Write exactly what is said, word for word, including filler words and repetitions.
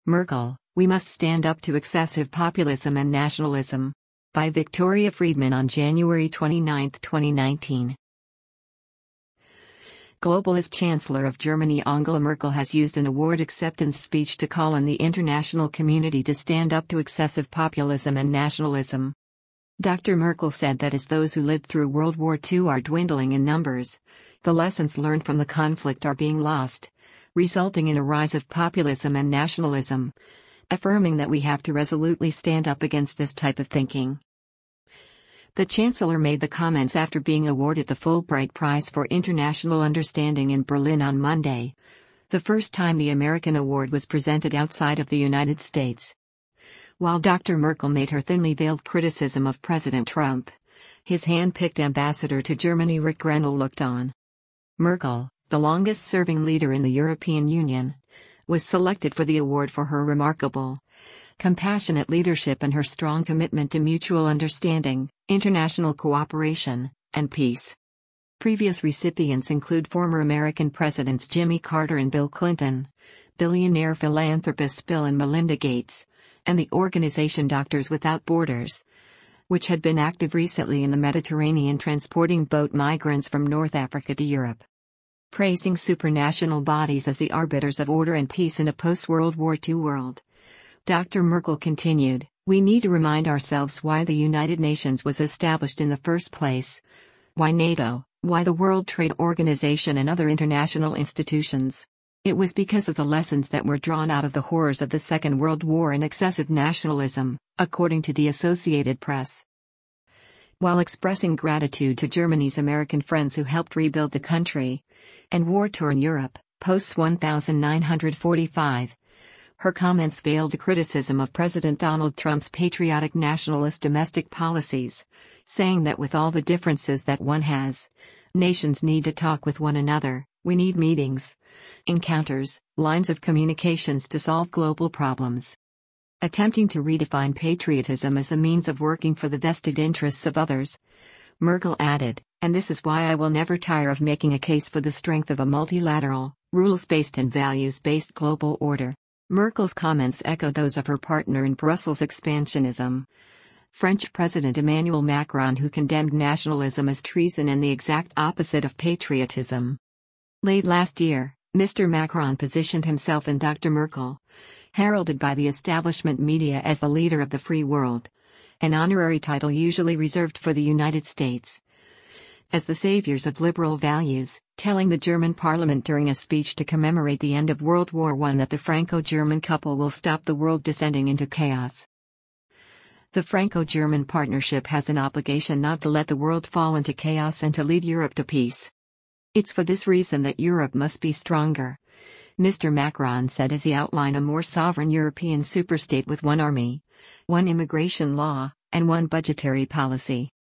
Merkel, We Must Stand Up to Excessive Populism and Nationalism. By Victoria Friedman on January twenty-ninth, twenty nineteen. Globalist Chancellor of Germany Angela Merkel has used an award acceptance speech to call on the international community to stand up to excessive populism and nationalism. Doctor Merkel said that as those who lived through World War Two are dwindling in numbers, the lessons learned from the conflict are being lost, resulting in a rise of populism and nationalism, affirming that we have to resolutely stand up against this type of thinking. The Chancellor made the comments after being awarded the Fulbright Prize for International Understanding in Berlin on Monday, the first time the American award was presented outside of the United States. While Doctor Merkel made her thinly veiled criticism of President Trump, his hand-picked ambassador to Germany Rick Grenell looked on. Merkel, the longest-serving leader in the European Union, was selected for the award for her remarkable, compassionate leadership and her strong commitment to mutual understanding, international cooperation, and peace. Previous recipients include former American Presidents Jimmy Carter and Bill Clinton, billionaire philanthropists Bill and Melinda Gates, and the organization Doctors Without Borders, which had been active recently in the Mediterranean transporting boat migrants from North Africa to Europe. Praising supranational bodies as the arbiters of order and peace in a post-World War Two world, Doctor Merkel continued, "We need to remind ourselves why the United Nations was established in the first place, why NATO, why the World Trade Organization and other international institutions. It was because of the lessons that were drawn out of the horrors of the Second World War and excessive nationalism," according to the Associated Press. While expressing gratitude to Germany's American friends who helped rebuild the country and war-torn Europe, post nineteen forty-five, her comments veiled a criticism of President Donald Trump's patriotic nationalist domestic policies, saying that with all the differences that one has, nations need to talk with one another. We need meetings, encounters, lines of communications to solve global problems. Attempting to redefine patriotism as a means of working for the vested interests of others, Merkel added, "And this is why I will never tire of making a case for the strength of a multilateral, rules-based and values-based global order." Merkel's comments echo those of her partner in Brussels' expansionism, French President Emmanuel Macron, who condemned nationalism as treason and the exact opposite of patriotism. Late last year, Mister Macron positioned himself and Doctor Merkel, heralded by the establishment media as the leader of the free world, an honorary title usually reserved for the United States, as the saviors of liberal values, telling the German parliament during a speech to commemorate the end of World War One that the Franco-German couple will stop the world descending into chaos. The Franco-German partnership has an obligation not to let the world fall into chaos and to lead Europe to peace. It's for this reason that Europe must be stronger, Mister Macron said as he outlined a more sovereign European superstate with one army, one immigration law, and one budgetary policy.